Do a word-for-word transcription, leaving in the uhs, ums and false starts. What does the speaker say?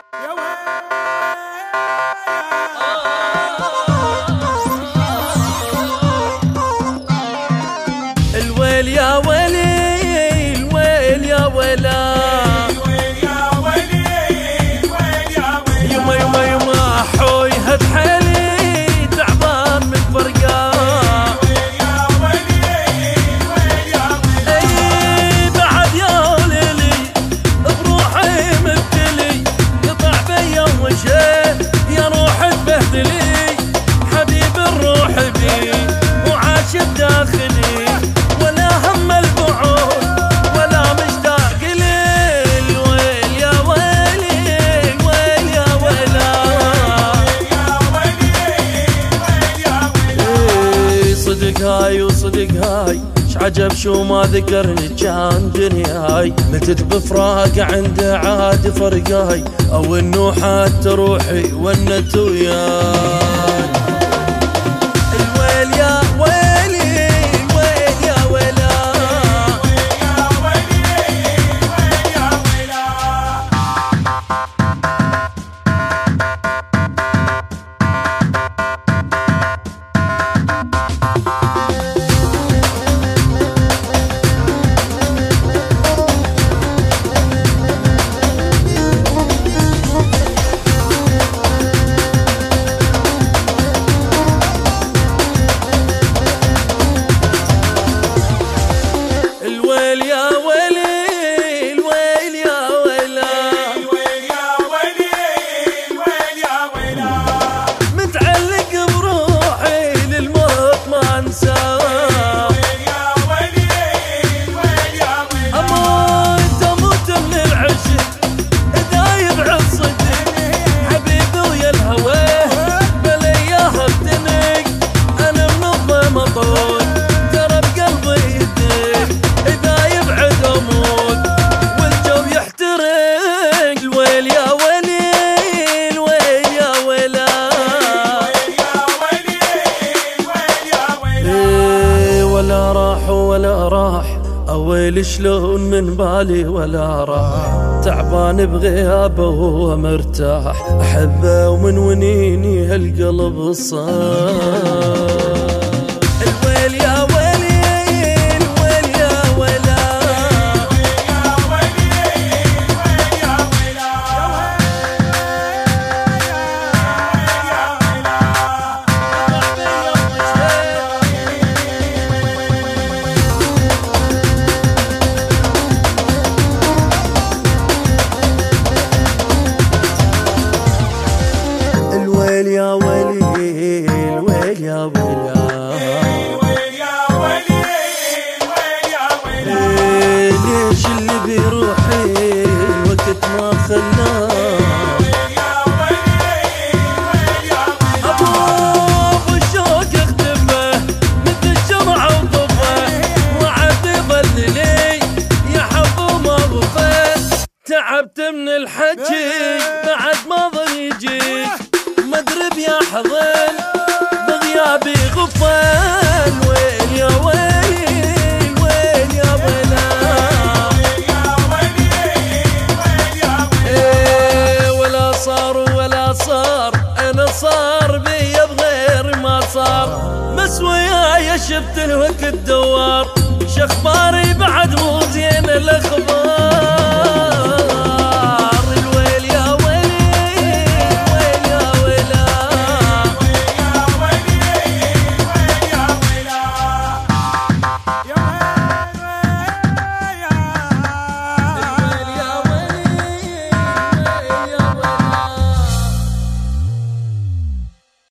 الويل يا ويلي الويل يا ويلا يما يما يما حوي هد حالي تعبان من فرقا اي بعد يا ليلي بروحي مبتلي قطع بيا وجهي يا روح تبهدلي حبيب الروح بي وعاش بداخلي ولا هم البعود ولا مشتاق لي الويل يا ويلي الويل يا ويلا إيه صدق هاي وصدق هاي شعجب شو ما ذكرني كان دنياي متت بفراق عنده عاد فرقاي او انه حتى روحي ونت وياي الويل يا ويلي الويل يا ويلا الويل يا ويلي الويل يا ويلا متعلق بروحي للموت ما انساه اموت اموت من العشق دايب عالصدق حبيبي ويا الهوى بلياها بدنك انا من الضيم اطول ترى بقلبي يدك اذا يبعد اموت والجو يحترق الويل يا ويلي الويل يا ويلا إيه ولا راح ولا راح اويل شلون من بالي ولا راح تعبان بغيابه وهو مرتاح احبه ومن ونيني هالقلب صار الويل يا ويلي الويل يا ويلا الويل يا ويلي الويل يا ويلا ليش اللي بيروحي الوقت ما خلاه ابوب الشوق اختفى مثل الشمعة وطفى وعد يظل لي يا حب وما وفى تعبت من الحكي بعد ما ظل يجيك مدرب يا حضن بغيابي غفان ويل يا ويلي ويل يا ويلا إيه ولا صار ولا صار انا صار بي بغير ما صار بس وياي شفت الوقت دوار شخباري بعد مو زين الاخبار